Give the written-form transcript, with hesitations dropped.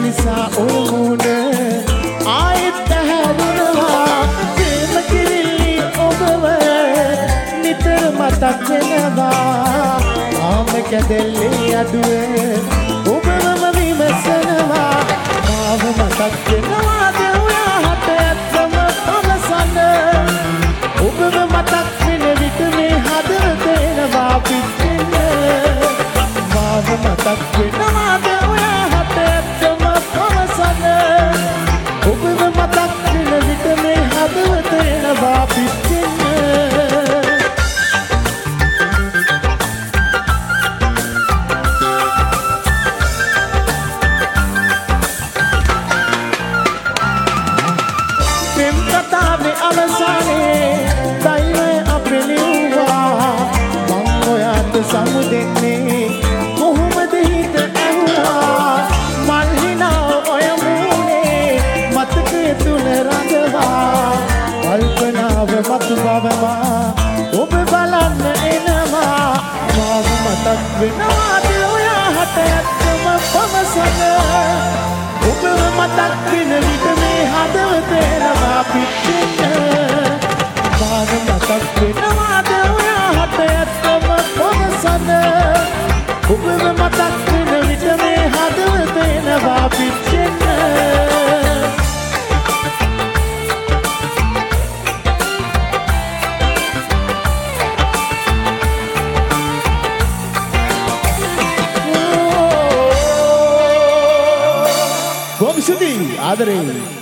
නිසා ඕන ආයෙත් හැරුණා ප්‍රේම කිරිලි ඔබව නිතර මතක් වෙනවා ආම කැදෙල්ලේ අඩුවේ ඔබවම විමසනවා මාව මතක් වෙනවාද ඔයාට ඇත්තම අවසන ඔබව මතක් වෙන විට මේ හදවත එනවා පිටින්න මාව මතක් වෙනවාද ඔයාට ඇත්තම අවසන ඔබව මතක් වෙන විට මේ හදවත එනවා පිටින්න සමුදෙන්නේ කොහොමද හිත ඇහුවා මල්හිනා ඔය මූනේ මතකය තුල රඳවා කල්පනාව මතු බවවා ඔබ බලන්න එනවා මාව මතක් වෙනවාද ඔයාට ඇත්තම පවසන ඔබව මතක් වෙන විට මේ හදවත එනවා පිටින්න මාව මතක් වෙනවාද ඔයාට ඇත්තම ඔබව මතක් වෙන විට මේ හදවත එනවා පිච්චෙන්න බොහොම ස්තුතියි ආදරේ